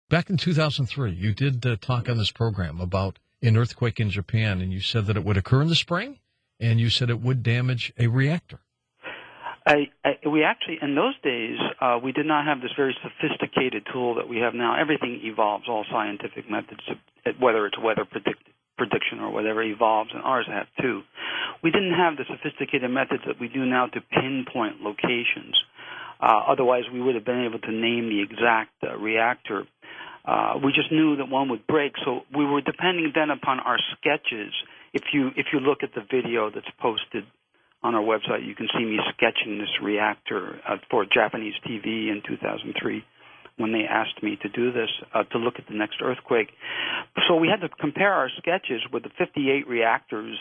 Back in 2003, you did talk on this program about an earthquake in Japan, and you said that it would occur in the spring, and you said it would damage a reactor. We actually, in those days, we did not have this very sophisticated tool that we have now. Everything evolves, all scientific methods, whether it's weather prediction or whatever evolves, and ours have too. We didn't have the sophisticated methods that we do now to pinpoint locations. Otherwise, we would have been able to name the exact reactor. We just knew that one would break, so we were depending then upon our sketches. If you look at the video that's posted on our website, you can see me sketching this reactor for Japanese TV in 2003 when they asked me to do this, to look at the next earthquake. So we had to compare our sketches with the 58 reactors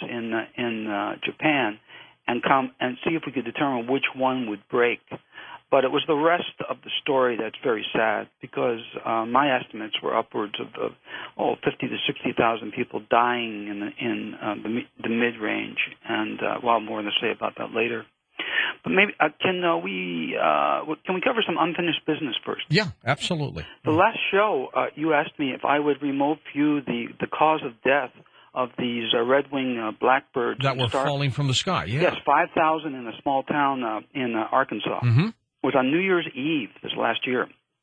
in Japan and see if we could determine which one would break. But it was the rest of the story that's very sad, because my estimates were upwards of 50 to 60,000 people dying in the mid-range, and we'll have more to say about that later. But maybe can we cover some unfinished business first? Yeah, absolutely. The last show, you asked me if I would remote view the cause of death of these red-wing blackbirds that were falling from the sky. Yeah. Yes, 5,000 in a small town in Arkansas. Mm-hmm. It was on New Year's Eve this last year,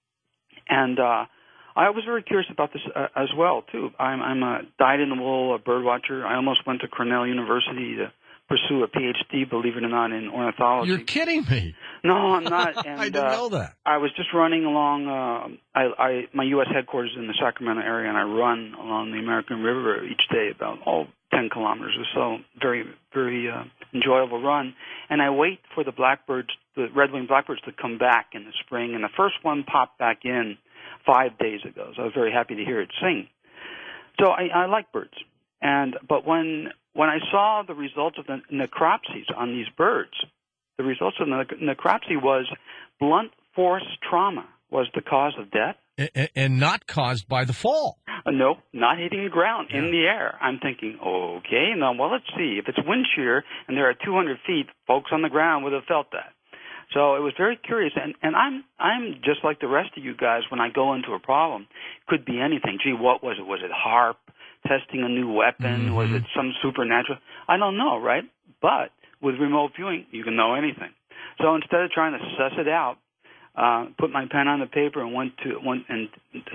and I was very curious about this as well too. I'm a dyed-in-the-wool bird watcher. I almost went to Cornell University to pursue a PhD, believe it or not, in ornithology. You're kidding me. No, I'm not. And, I didn't know that. I was just running along. My U.S. headquarters is in the Sacramento area, and I run along the American River each day, about 10 kilometers or so. Very, very enjoyable run. And I wait for the blackbirds, the red-winged blackbirds, to come back in the spring. And the first one popped back in 5 days ago, so I was very happy to hear it sing. So I like birds. But when I saw the results of the necropsies on these birds, the results of the necropsy was blunt force trauma was the cause of death. And not caused by the fall. No, not hitting the ground, in the air. I'm thinking, okay, now, well, let's see. If it's wind shear and they're at 200 feet, folks on the ground would have felt that. So it was very curious, and I'm just like the rest of you guys when I go into a problem. Could be anything. Gee, what was it? Was it HAARP testing a new weapon? Mm-hmm. Was it some supernatural? I don't know, right? But with remote viewing, you can know anything. So instead of trying to suss it out, put my pen on the paper and went and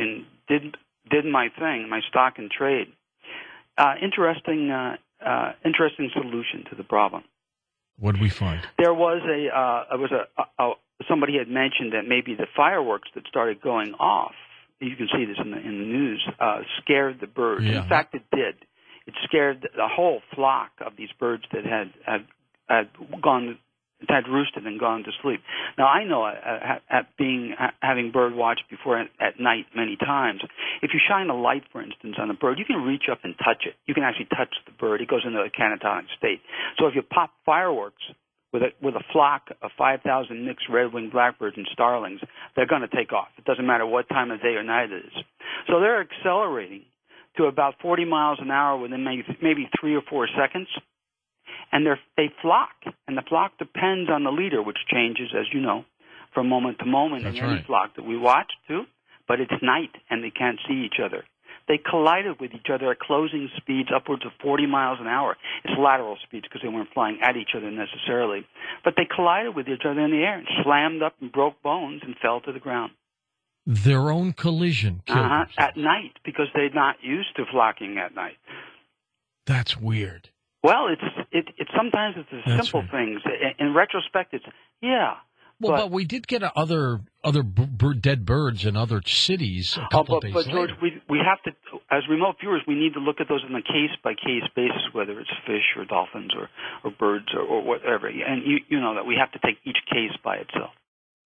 did my thing, my stock and trade. Interesting solution to the problem. What did we find? There was somebody had mentioned that maybe the fireworks that started going off, you can see this in the news, scared the birds. Yeah. In fact, it did. It scared the whole flock of these birds that had roosted and gone to sleep. Now, I know, having bird watched before at night many times, if you shine a light, for instance, on a bird, you can reach up and touch it. You can actually touch the bird. It goes into a catatonic state. So if you pop fireworks with a flock of 5,000 mixed red-winged blackbirds and starlings, they're going to take off. It doesn't matter what time of day or night it is. So they're accelerating to about 40 miles an hour within maybe 3 or 4 seconds. And they flock, and the flock depends on the leader, which changes, as you know, from moment to moment. That's in any right. flock that we watch too. But it's night, and they can't see each other. They collided with each other at closing speeds upwards of 40 miles an hour. It's lateral speeds because they weren't flying at each other necessarily. But they collided with each other in the air and slammed up and broke bones and fell to the ground. Their own collision killed them. At night, because they're not used to flocking at night. That's weird. Well, it's sometimes it's the simple things. In retrospect, it's Well, but we did get other dead birds in other cities a couple of days later. George, we have to, as remote viewers, we need to look at those on a case-by-case basis, whether it's fish or dolphins or birds or whatever. And you know that we have to take each case by itself.